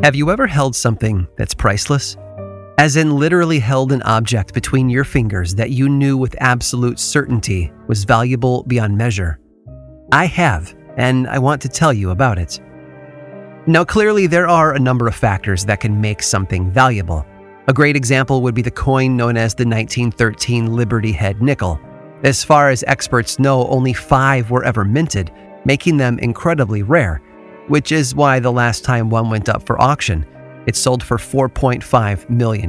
Have you ever held something that's priceless? As in literally held an object between your fingers that you knew with absolute certainty was valuable beyond measure? I have, and I want to tell you about it. Now, clearly there are a number of factors that can make something valuable. A great example would be the coin known as the 1913 Liberty Head nickel. As far as experts know, only 5 were ever minted, making them incredibly rare, which is why the last time one went up for auction, it sold for $4.5 million.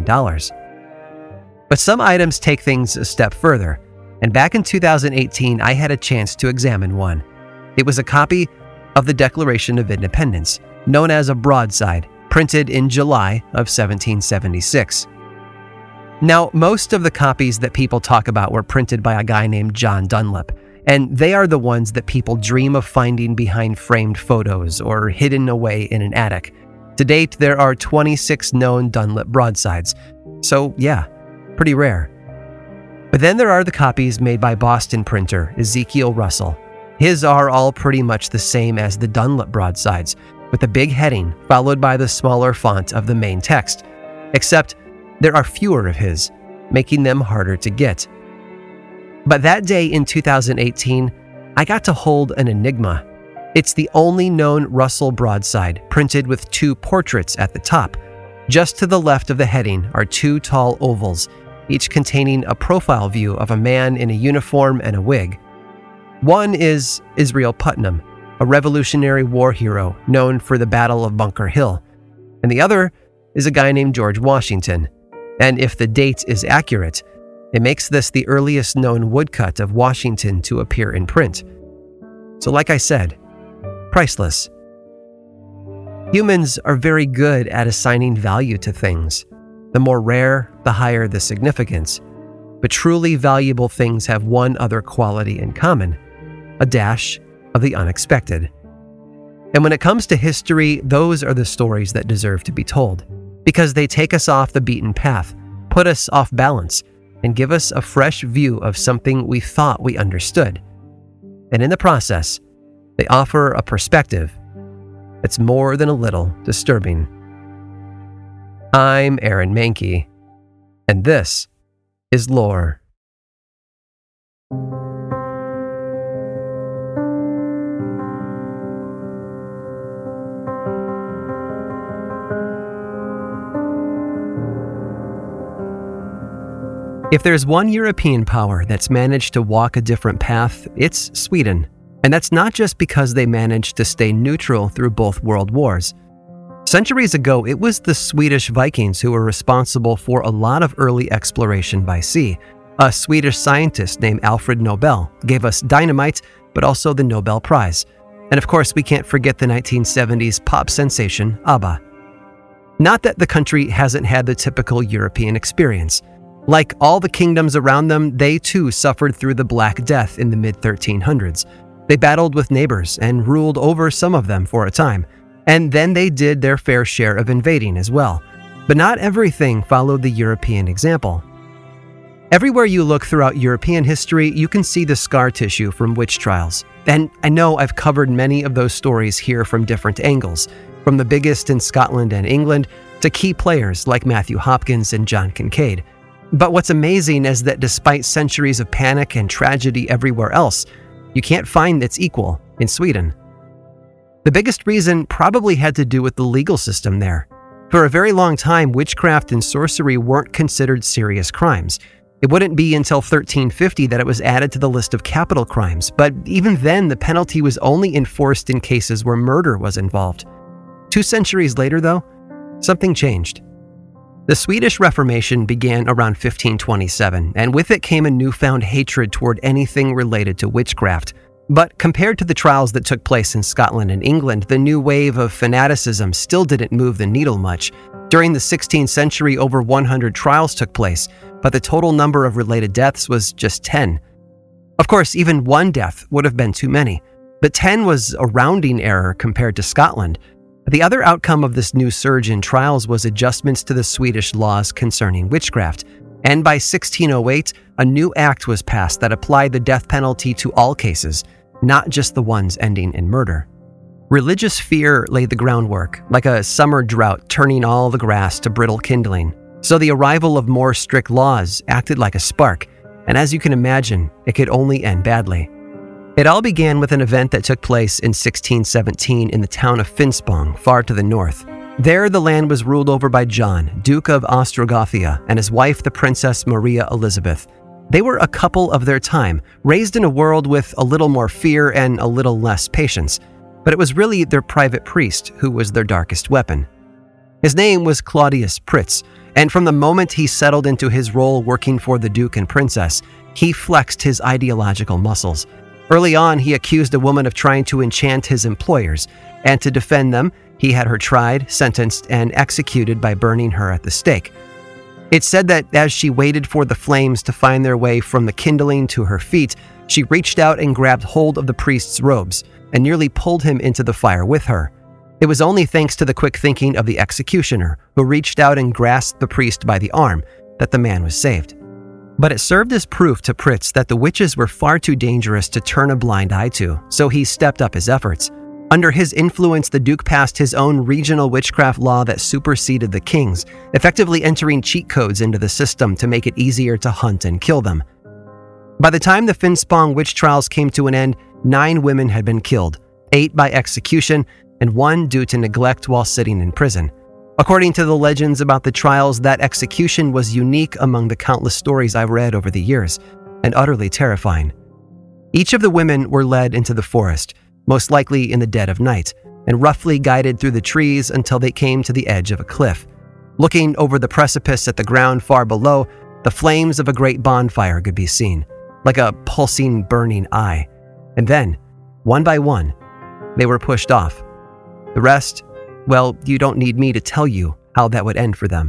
But some items take things a step further, and back in 2018, I had a chance to examine one. It was a copy of the Declaration of Independence, known as a broadside, printed in July of 1776. Now, most of the copies that people talk about were printed by a guy named John Dunlap, and they are the ones that people dream of finding behind framed photos or hidden away in an attic. To date, there are 26 known Dunlap broadsides, so yeah, pretty rare. But then there are the copies made by Boston printer Ezekiel Russell. His are all pretty much the same as the Dunlap broadsides, with a big heading followed by the smaller font of the main text, except there are fewer of his, making them harder to get. But that day in 2018, I got to hold an enigma. It's the only known Russell broadside, printed with 2 portraits at the top. Just to the left of the heading are 2 tall ovals, each containing a profile view of a man in a uniform and a wig. One is Israel Putnam, a Revolutionary War hero known for the Battle of Bunker Hill, and the other is a guy named George Washington. And if the date is accurate, it makes this the earliest known woodcut of Washington to appear in print. So like I said, priceless. Humans are very good at assigning value to things. The more rare, the higher the significance. But truly valuable things have one other quality in common: a dash of the unexpected. And when it comes to history, those are the stories that deserve to be told, because they take us off the beaten path, put us off balance, and give us a fresh view of something we thought we understood. And in the process, they offer a perspective that's more than a little disturbing. I'm Aaron Mahnke, and this is Lore. If there's one European power that's managed to walk a different path, it's Sweden. And that's not just because they managed to stay neutral through both world wars. Centuries ago, it was the Swedish Vikings who were responsible for a lot of early exploration by sea. A Swedish scientist named Alfred Nobel gave us dynamite, but also the Nobel Prize. And of course, we can't forget the 1970s pop sensation ABBA. Not that the country hasn't had the typical European experience. Like all the kingdoms around them, they too suffered through the Black Death in the mid-1300s. They battled with neighbors and ruled over some of them for a time. And then they did their fair share of invading as well. But not everything followed the European example. Everywhere you look throughout European history, you can see the scar tissue from witch trials. And I know I've covered many of those stories here from different angles, from the biggest in Scotland and England to key players like Matthew Hopkins and John Kincaid. But what's amazing is that despite centuries of panic and tragedy everywhere else, you can't find its equal in Sweden. The biggest reason probably had to do with the legal system there. For a very long time, witchcraft and sorcery weren't considered serious crimes. It wouldn't be until 1350 that it was added to the list of capital crimes, but even then the penalty was only enforced in cases where murder was involved. 2 centuries later, though, something changed. The Swedish Reformation began around 1527, and with it came a newfound hatred toward anything related to witchcraft. But compared to the trials that took place in Scotland and England, the new wave of fanaticism still didn't move the needle much. During the 16th century, over 100 trials took place, but the total number of related deaths was just 10. Of course, even 1 death would have been too many, but 10 was a rounding error compared to Scotland. The other outcome of this new surge in trials was adjustments to the Swedish laws concerning witchcraft. And by 1608, a new act was passed that applied the death penalty to all cases, not just the ones ending in murder. Religious fear laid the groundwork, like a summer drought turning all the grass to brittle kindling. So the arrival of more strict laws acted like a spark, and as you can imagine, it could only end badly. It all began with an event that took place in 1617 in the town of Finspång, far to the north. There, the land was ruled over by John, Duke of Ostrogothia, and his wife, the Princess Maria Elizabeth. They were a couple of their time, raised in a world with a little more fear and a little less patience. But it was really their private priest who was their darkest weapon. His name was Claudius Pritz, and from the moment he settled into his role working for the Duke and Princess, he flexed his ideological muscles. Early on, he accused a woman of trying to enchant his employers, and to defend them, he had her tried, sentenced, and executed by burning her at the stake. It's said that as she waited for the flames to find their way from the kindling to her feet, she reached out and grabbed hold of the priest's robes and nearly pulled him into the fire with her. It was only thanks to the quick thinking of the executioner, who reached out and grasped the priest by the arm, that the man was saved. But it served as proof to Pritz that the witches were far too dangerous to turn a blind eye to, so he stepped up his efforts. Under his influence, the Duke passed his own regional witchcraft law that superseded the king's, effectively entering cheat codes into the system to make it easier to hunt and kill them. By the time the Finspång witch trials came to an end, 9 women had been killed, 8 by execution, and 1 due to neglect while sitting in prison. According to the legends about the trials, that execution was unique among the countless stories I've read over the years, and utterly terrifying. Each of the women were led into the forest, most likely in the dead of night, and roughly guided through the trees until they came to the edge of a cliff. Looking over the precipice at the ground far below, the flames of a great bonfire could be seen, like a pulsing, burning eye. And then, one by one, they were pushed off. The rest, well, you don't need me to tell you how that would end for them.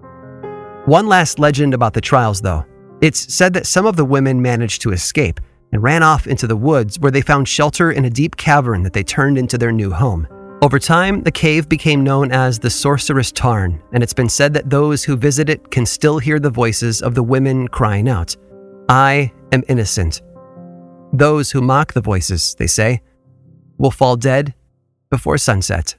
One last legend about the trials, though. It's said that some of the women managed to escape and ran off into the woods, where they found shelter in a deep cavern that they turned into their new home. Over time, the cave became known as the Sorceress Tarn, and it's been said that those who visit it can still hear the voices of the women crying out, "I am innocent." Those who mock the voices, they say, will fall dead before sunset.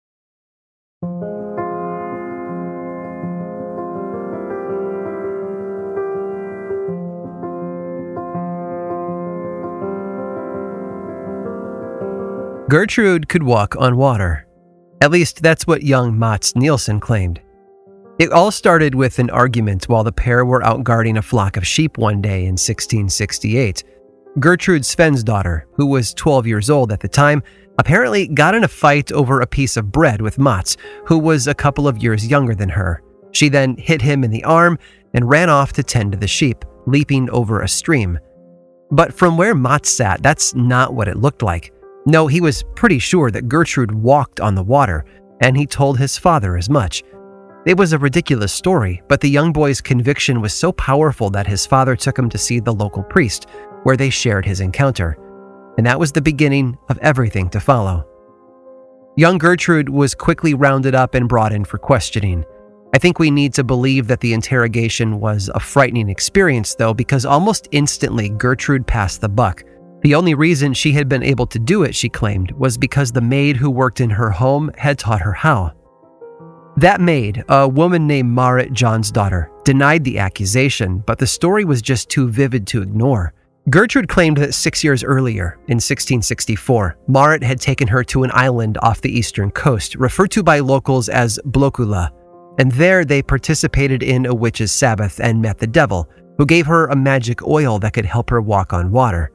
Gertrude could walk on water. At least that's what young Mats Nielsen claimed. It all started with an argument while the pair were out guarding a flock of sheep one day in 1668. Gertrude Svensdotter, who was 12 years old at the time, apparently got in a fight over a piece of bread with Mats, who was a couple of years younger than her. She then hit him in the arm and ran off to tend to the sheep, leaping over a stream. But from where Mats sat, that's not what it looked like. No, he was pretty sure that Gertrude walked on the water, and he told his father as much. It was a ridiculous story, but the young boy's conviction was so powerful that his father took him to see the local priest, where they shared his encounter. And that was the beginning of everything to follow. Young Gertrude was quickly rounded up and brought in for questioning. I think we need to believe that the interrogation was a frightening experience, though, because almost instantly Gertrude passed the buck. The only reason she had been able to do it, she claimed, was because the maid who worked in her home had taught her how. That maid, a woman named Marit Jonsdottir, denied the accusation, but the story was just too vivid to ignore. Gertrude claimed that 6 years earlier, in 1664, Marit had taken her to an island off the eastern coast, referred to by locals as Blåkulla, and there they participated in a witch's sabbath and met the devil, who gave her a magic oil that could help her walk on water.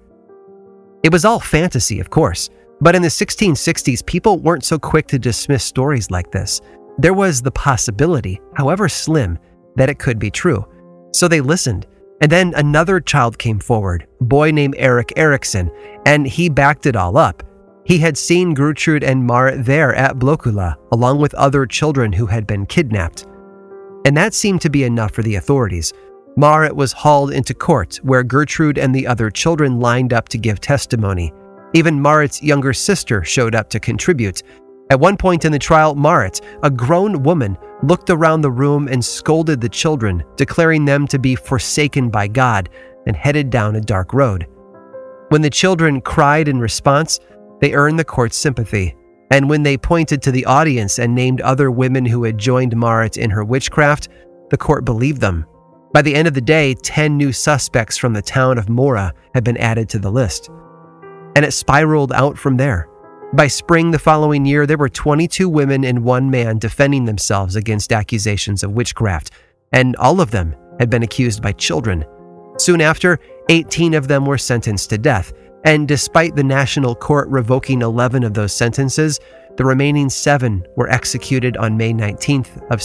It was all fantasy, of course, but in the 1660s, people weren't so quick to dismiss stories like this. There was the possibility, however slim, that it could be true. So they listened. And then another child came forward, a boy named Erik Erikson, and he backed it all up. He had seen Gertrude and Marit there at Blåkulla, along with other children who had been kidnapped. And that seemed to be enough for the authorities. Marit was hauled into court, where Gertrude and the other children lined up to give testimony. Even Marit's younger sister showed up to contribute. At one point in the trial, Marit, a grown woman, looked around the room and scolded the children, declaring them to be forsaken by God, and headed down a dark road. When the children cried in response, they earned the court's sympathy. And when they pointed to the audience and named other women who had joined Marit in her witchcraft, the court believed them. By the end of the day, 10 new suspects from the town of Mora had been added to the list. And it spiraled out from there. By spring the following year, there were 22 women and 1 man defending themselves against accusations of witchcraft, and all of them had been accused by children. Soon after, 18 of them were sentenced to death, and despite the national court revoking 11 of those sentences, the remaining 7 were executed on May 19th of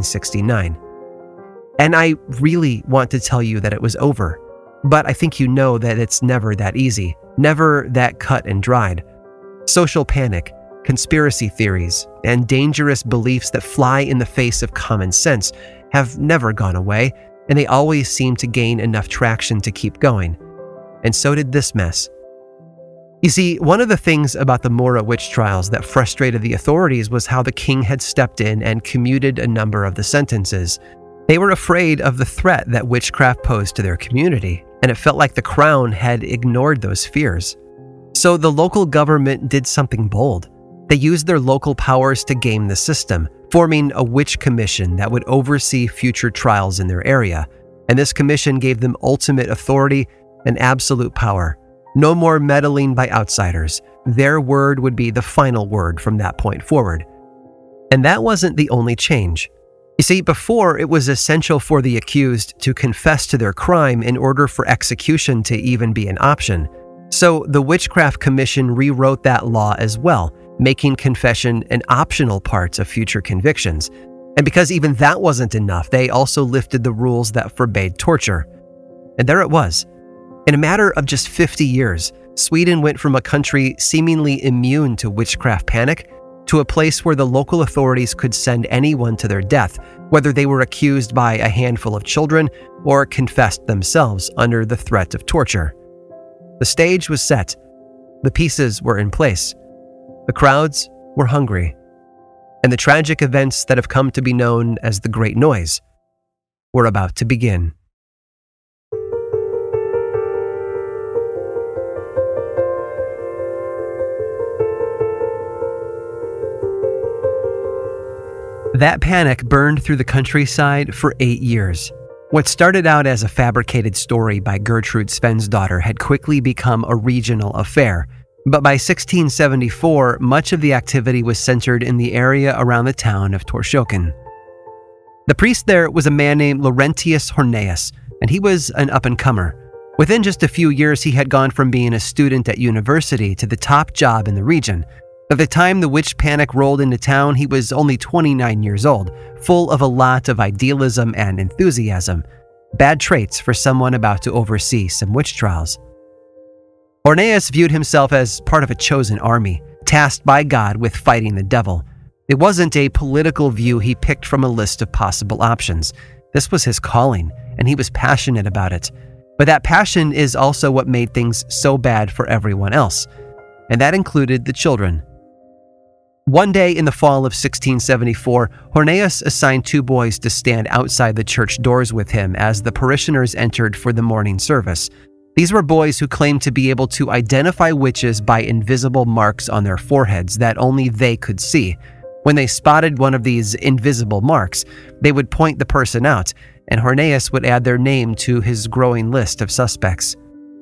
1669. And I really want to tell you that it was over, but I think you know that it's never that easy, never that cut and dried. Social panic, conspiracy theories, and dangerous beliefs that fly in the face of common sense have never gone away, and they always seem to gain enough traction to keep going. And so did this mess. You see, one of the things about the Mora witch trials that frustrated the authorities was how the king had stepped in and commuted a number of the sentences. They were afraid of the threat that witchcraft posed to their community, and it felt like the crown had ignored those fears. So the local government did something bold. They used their local powers to game the system, forming a witch commission that would oversee future trials in their area. And this commission gave them ultimate authority and absolute power. No more meddling by outsiders. Their word would be the final word from that point forward. And that wasn't the only change. You see, before, it was essential for the accused to confess to their crime in order for execution to even be an option. So the Witchcraft Commission rewrote that law as well, making confession an optional part of future convictions. And because even that wasn't enough, they also lifted the rules that forbade torture. And there it was. In a matter of just 50 years, Sweden went from a country seemingly immune to witchcraft panic to a place where the local authorities could send anyone to their death, whether they were accused by a handful of children or confessed themselves under the threat of torture. The stage was set. The pieces were in place. The crowds were hungry. And the tragic events that have come to be known as the Great Noise were about to begin. That panic burned through the countryside for 8 years. What started out as a fabricated story by Gertrude Svensdotter had quickly become a regional affair, but by 1674, much of the activity was centered in the area around the town of Torshoken. The priest there was a man named Laurentius Horneus, and he was an up-and-comer. Within just a few years, he had gone from being a student at university to the top job in the region. At the time the witch panic rolled into town, he was only 29 years old, full of a lot of idealism and enthusiasm. Bad traits for someone about to oversee some witch trials. Horneus viewed himself as part of a chosen army, tasked by God with fighting the devil. It wasn't a political view he picked from a list of possible options. This was his calling, and he was passionate about it. But that passion is also what made things so bad for everyone else, and that included the children. One day in the fall of 1674, Horneus assigned 2 boys to stand outside the church doors with him as the parishioners entered for the morning service. These were boys who claimed to be able to identify witches by invisible marks on their foreheads that only they could see. When they spotted one of these invisible marks, they would point the person out, and Horneus would add their name to his growing list of suspects.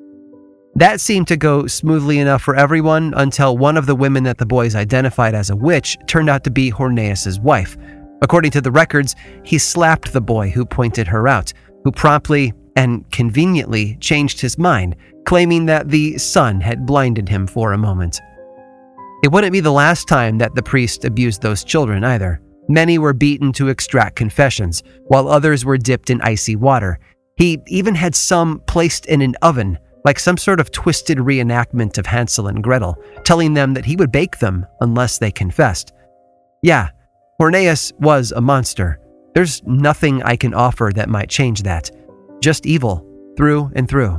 That seemed to go smoothly enough for everyone until one of the women that the boys identified as a witch turned out to be Horneus's wife. According to the records, he slapped the boy who pointed her out, who promptly and conveniently changed his mind, claiming that the sun had blinded him for a moment. It wouldn't be the last time that the priest abused those children either. Many were beaten to extract confessions, while others were dipped in icy water. He even had some placed in an oven, like some sort of twisted reenactment of Hansel and Gretel, telling them that he would bake them unless they confessed. Yeah, Horneus was a monster. There's nothing I can offer that might change that. Just evil, through and through.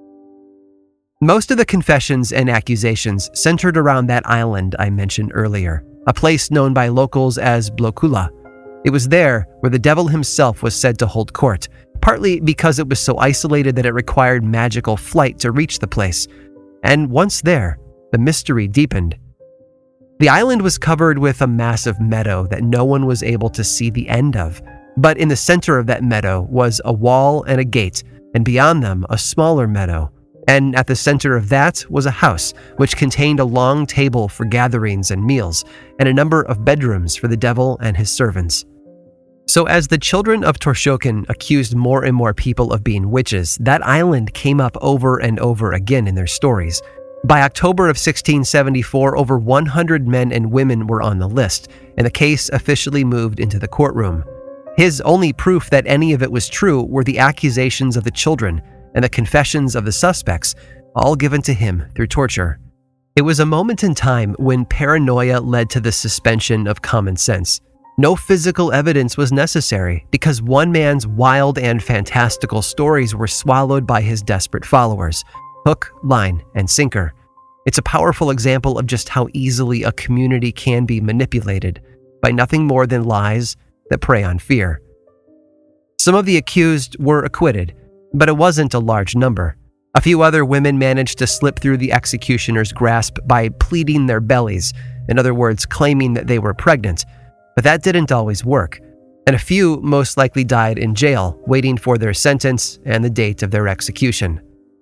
Most of the confessions and accusations centered around that island I mentioned earlier, a place known by locals as Blåkulla. It was there where the devil himself was said to hold court, partly because it was so isolated that it required magical flight to reach the place. And once there, the mystery deepened. The island was covered with a massive meadow that no one was able to see the end of, but in the center of that meadow was a wall and a gate, and beyond them a smaller meadow. And at the center of that was a house, which contained a long table for gatherings and meals, and a number of bedrooms for the devil and his servants. So as the children of Torshokin accused more and more people of being witches, that island came up over and over again in their stories. By October of 1674, over 100 men and women were on the list, and the case officially moved into the courtroom. His only proof that any of it was true were the accusations of the children and the confessions of the suspects, all given to him through torture. It was a moment in time when paranoia led to the suspension of common sense. No physical evidence was necessary because one man's wild and fantastical stories were swallowed by his desperate followers. Hook, line, and sinker. It's a powerful example of just how easily a community can be manipulated by nothing more than lies that prey on fear. Some of the accused were acquitted, but it wasn't a large number. A few other women managed to slip through the executioner's grasp by pleating their bellies, in other words, claiming that they were pregnant, but that didn't always work, and a few most likely died in jail, waiting for their sentence and the date of their execution.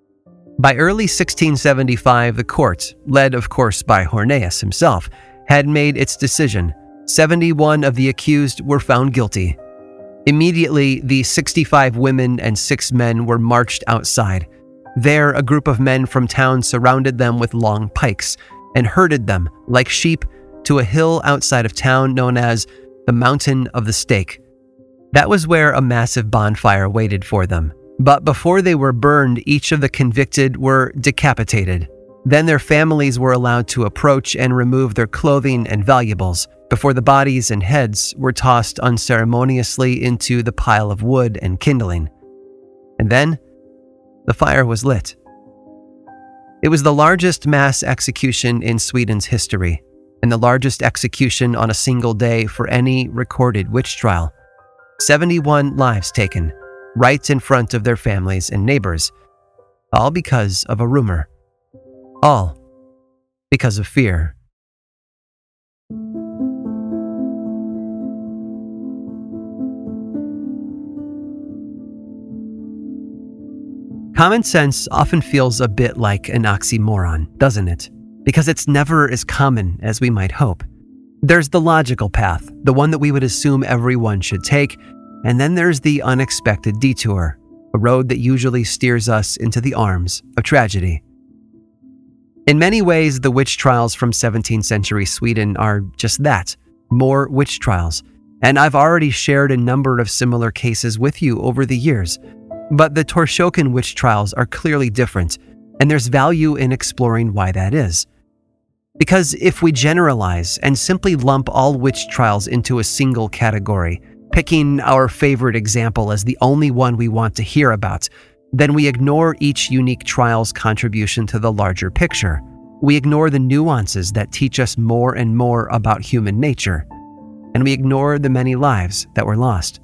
By early 1675, the court, led of course by Horneus himself, had made its decision. 71 of the accused were found guilty. Immediately, the 65 women and 6 men were marched outside. There, a group of men from town surrounded them with long pikes and herded them, like sheep, to a hill outside of town known as the Mountain of the Stake. That was where a massive bonfire waited for them. But before they were burned, each of the convicted were decapitated. Then their families were allowed to approach and remove their clothing and valuables before the bodies and heads were tossed unceremoniously into the pile of wood and kindling. And then, the fire was lit. It was the largest mass execution in Sweden's history, and the largest execution on a single day for any recorded witch trial. 71 lives taken, right in front of their families and neighbors, all because of a rumor. All because of fear. Common sense often feels a bit like an oxymoron, doesn't it? Because it's never as common as we might hope. There's the logical path, the one that we would assume everyone should take, and then there's the unexpected detour, a road that usually steers us into the arms of tragedy. In many ways, the witch trials from 17th century Sweden are just that, more witch trials, and I've already shared a number of similar cases with you over the years. But the Torshokin witch trials are clearly different, and there's value in exploring why that is. Because if we generalize and simply lump all witch trials into a single category, picking our favorite example as the only one we want to hear about, then we ignore each unique trial's contribution to the larger picture. We ignore the nuances that teach us more and more about human nature, and we ignore the many lives that were lost.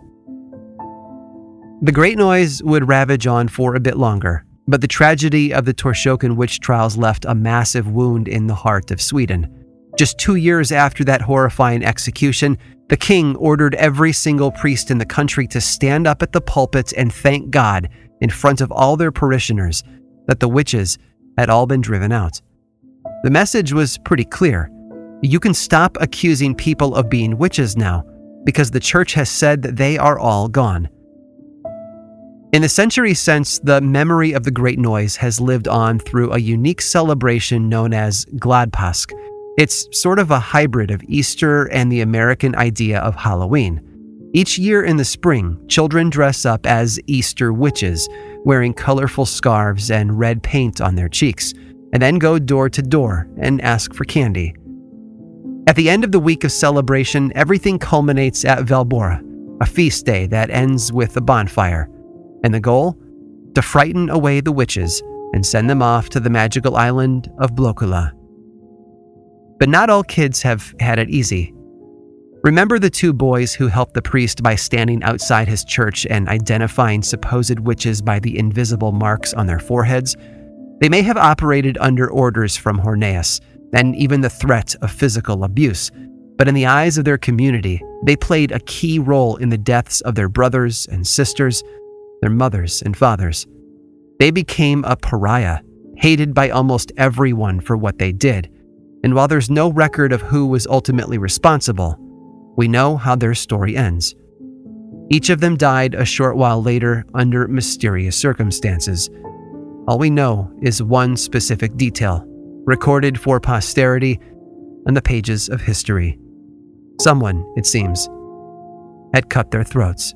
The Great Noise would ravage on for a bit longer, but the tragedy of the Torshokin witch trials left a massive wound in the heart of Sweden. Just 2 years after that horrifying execution, the king ordered every single priest in the country to stand up at the pulpit and thank God in front of all their parishioners that the witches had all been driven out. The message was pretty clear. You can stop accusing people of being witches now, because the church has said that they are all gone. In the centuries since, the memory of the Great Noise has lived on through a unique celebration known as Gladpåsk. It's sort of a hybrid of Easter and the American idea of Halloween. Each year in the spring, children dress up as Easter witches, wearing colorful scarves and red paint on their cheeks, and then go door to door and ask for candy. At the end of the week of celebration, everything culminates at Valborg, a feast day that ends with a bonfire. And the goal? To frighten away the witches and send them off to the magical island of Blåkulla. But not all kids have had it easy. Remember the 2 boys who helped the priest by standing outside his church and identifying supposed witches by the invisible marks on their foreheads? They may have operated under orders from Horneus, and even the threat of physical abuse. But in the eyes of their community, they played a key role in the deaths of their brothers and sisters, their mothers and fathers. They became a pariah, hated by almost everyone for what they did. And while there's no record of who was ultimately responsible, we know how their story ends. Each of them died a short while later under mysterious circumstances. All we know is one specific detail, recorded for posterity on the pages of history. Someone, it seems, had cut their throats.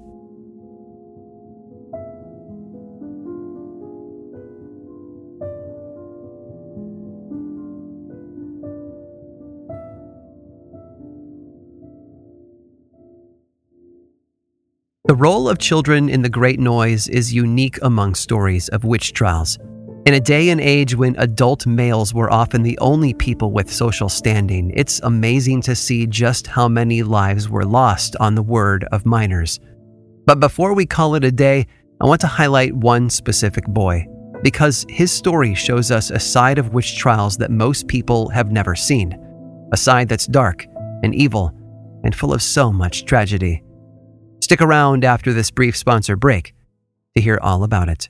The role of children in the Great Noise is unique among stories of witch trials. In a day and age when adult males were often the only people with social standing, it's amazing to see just how many lives were lost on the word of minors. But before we call it a day, I want to highlight one specific boy, because his story shows us a side of witch trials that most people have never seen, a side that's dark and evil and full of so much tragedy. Stick around after this brief sponsor break to hear all about it.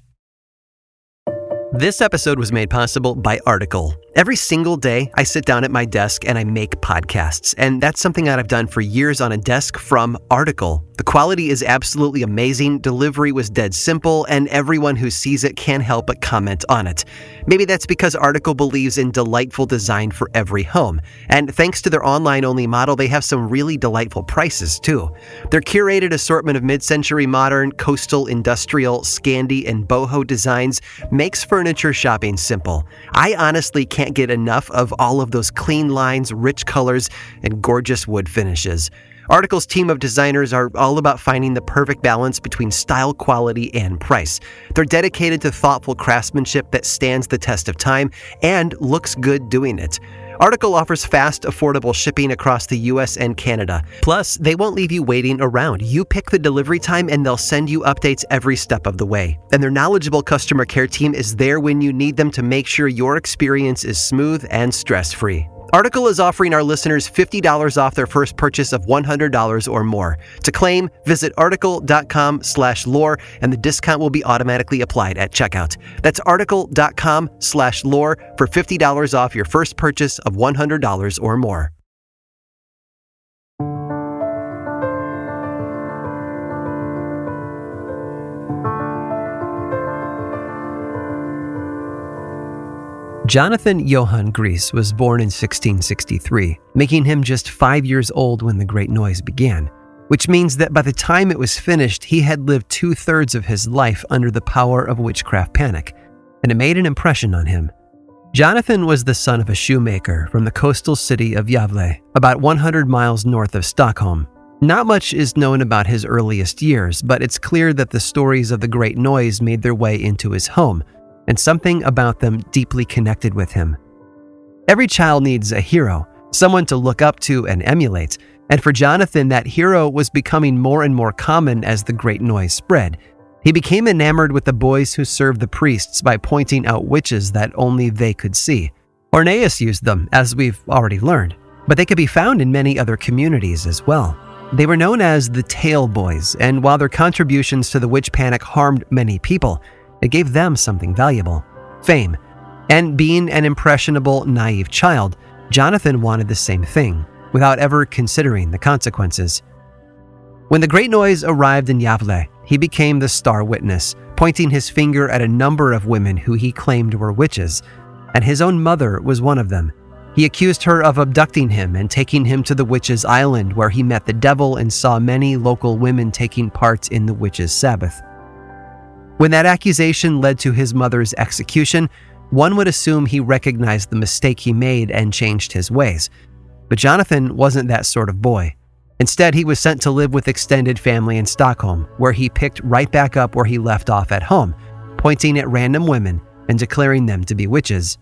This episode was made possible by Article. Every single day, I sit down at my desk and I make podcasts, and that's something that I've done for years on a desk from Article. The quality is absolutely amazing, delivery was dead simple, and everyone who sees it can't help but comment on it. Maybe that's because Article believes in delightful design for every home, and thanks to their online-only model, they have some really delightful prices too. Their curated assortment of mid-century modern, coastal, industrial, Scandi, and boho designs makes furniture shopping simple. I honestly can't get enough of all of those clean lines, rich colors, and gorgeous wood finishes. Article's team of designers are all about finding the perfect balance between style, quality, and price. They're dedicated to thoughtful craftsmanship that stands the test of time and looks good doing it. Article offers fast, affordable shipping across the US and Canada. Plus, they won't leave you waiting around. You pick the delivery time and they'll send you updates every step of the way. And their knowledgeable customer care team is there when you need them to make sure your experience is smooth and stress-free. Article is offering our listeners $50 off their first purchase of $100 or more. To claim, visit article.com/lore and the discount will be automatically applied at checkout. That's article.com/lore for $50 off your first purchase of $100 or more. Jonathan Johann Gries was born in 1663, making him just 5 years old when the Great Noise began, which means that by the time it was finished, he had lived 2/3 of his life under the power of witchcraft panic, and it made an impression on him. Jonathan was the son of a shoemaker from the coastal city of Gävle, about 100 miles north of Stockholm. Not much is known about his earliest years, but it's clear that the stories of the Great Noise made their way into his home, and something about them deeply connected with him. Every child needs a hero, someone to look up to and emulate, and for Jonathan, that hero was becoming more and more common as the Great Noise spread. He became enamored with the boys who served the priests by pointing out witches that only they could see. Orneus used them, as we've already learned, but they could be found in many other communities as well. They were known as the Tale Boys, and while their contributions to the witch panic harmed many people, it gave them something valuable: fame. And being an impressionable, naive child, Jonathan wanted the same thing, without ever considering the consequences. When the Great Noise arrived in Gävle, he became the star witness, pointing his finger at a number of women who he claimed were witches, and his own mother was one of them. He accused her of abducting him and taking him to the witches' island, where he met the devil and saw many local women taking part in the witches' Sabbath. When that accusation led to his mother's execution, one would assume he recognized the mistake he made and changed his ways. But Jonathan wasn't that sort of boy. Instead, he was sent to live with extended family in Stockholm, where he picked right back up where he left off at home, pointing at random women and declaring them to be witches.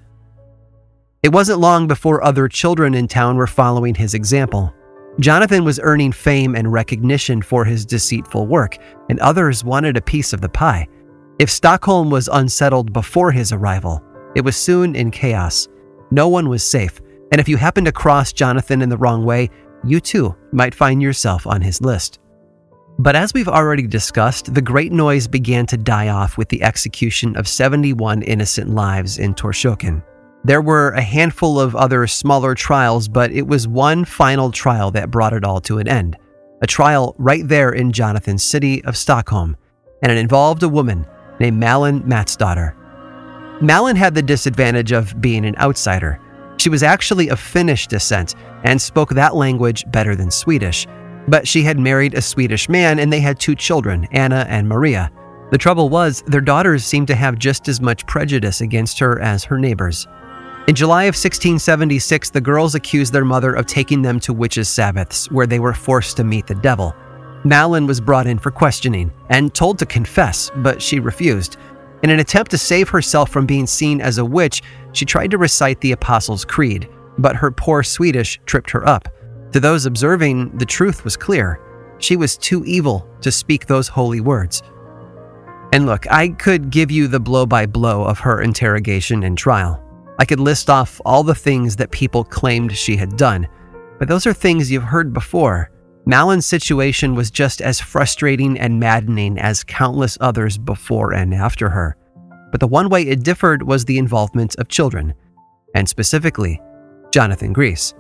It wasn't long before other children in town were following his example. Jonathan was earning fame and recognition for his deceitful work, and others wanted a piece of the pie. If Stockholm was unsettled before his arrival, it was soon in chaos. No one was safe, And if you happen to cross Jonathan in the wrong way, you too might find yourself on his list. But as we've already discussed, the Great Noise began to die off with the execution of 71 innocent lives in Torshoken. There were a handful of other smaller trials, but it was one final trial that brought it all to an end. A trial right there in Jonathan's city of Stockholm, and it involved a woman named Malin Matsdotter. Malin had the disadvantage of being an outsider. She was actually of Finnish descent and spoke that language better than Swedish, but she had married a Swedish man and they had 2 children, Anna and Maria. The trouble was, their daughters seemed to have just as much prejudice against her as her neighbors. In July of 1676, the girls accused their mother of taking them to witches' sabbaths, where they were forced to meet the devil. Malin was brought in for questioning and told to confess, but she refused. In an attempt to save herself from being seen as a witch, she tried to recite the Apostles' Creed, but her poor Swedish tripped her up. To those observing, the truth was clear. She was too evil to speak those holy words. And look, I could give you the blow-by-blow of her interrogation and trial. I could list off all the things that people claimed she had done, but those are things you've heard before. Malin's situation was just as frustrating and maddening as countless others before and after her. But the one way it differed was the involvement of children, and specifically, Jonathan Gries.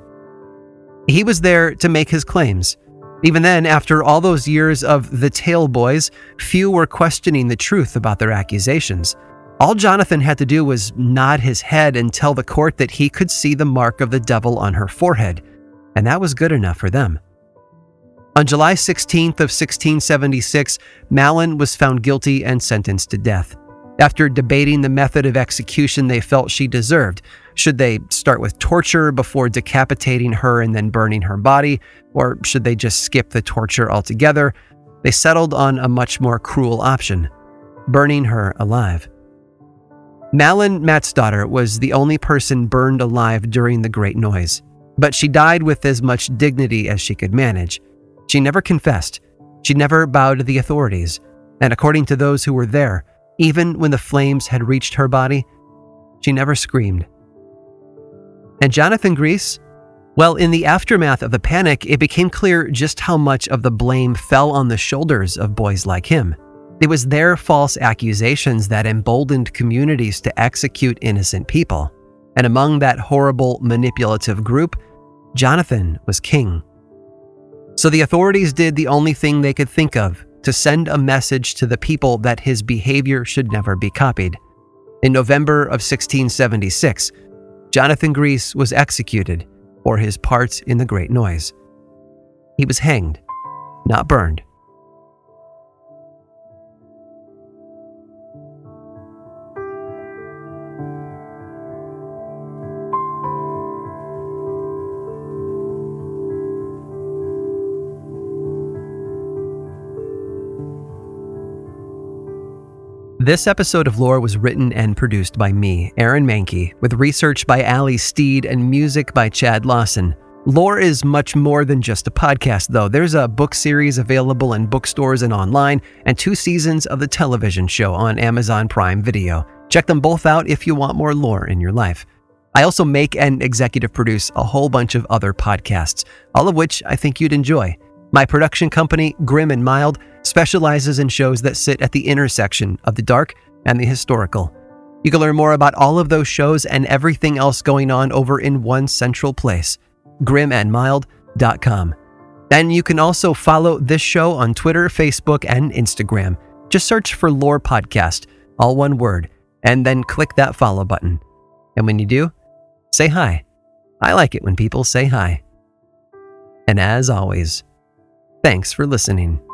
He was there to make his claims. Even then, after all those years of the Tale Boys, few were questioning the truth about their accusations. All Jonathan had to do was nod his head and tell the court that he could see the mark of the devil on her forehead, and that was good enough for them. On July 16th of 1676, Malin was found guilty and sentenced to death. After debating the method of execution they felt she deserved, should they start with torture before decapitating her and then burning her body, or should they just skip the torture altogether, they settled on a much more cruel option, burning her alive. Malin Matsdotter was the only person burned alive during the Great Noise, but she died with as much dignity as she could manage. She never confessed, she never bowed to the authorities, and according to those who were there, even when the flames had reached her body, she never screamed. And Jonathan Gries? Well, in the aftermath of the panic, it became clear just how much of the blame fell on the shoulders of boys like him. It was their false accusations that emboldened communities to execute innocent people. And among that horrible, manipulative group, Jonathan was king. So the authorities did the only thing they could think of to send a message to the people that his behavior should never be copied. In November of 1676, Jonathan Gries was executed for his part in the Great Noise. He was hanged, not burned. This episode of Lore was written and produced by me, Aaron Mahnke, with research by Ali Steed and music by Chad Lawson. Lore is much more than just a podcast, though. There's a book series available in bookstores and online, and 2 seasons of the television show on Amazon Prime Video. Check them both out if you want more lore in your life. I also make and executive produce a whole bunch of other podcasts, all of which I think you'd enjoy. My production company, Grim and Mild, specializes in shows that sit at the intersection of the dark and the historical. You can learn more about all of those shows and everything else going on over in one central place, grimandmild.com. And you can also follow this show on Twitter, Facebook, and Instagram. Just search for Lore Podcast, all one word, and then click that follow button. And when you do, say hi. I like it when people say hi. And as always, thanks for listening.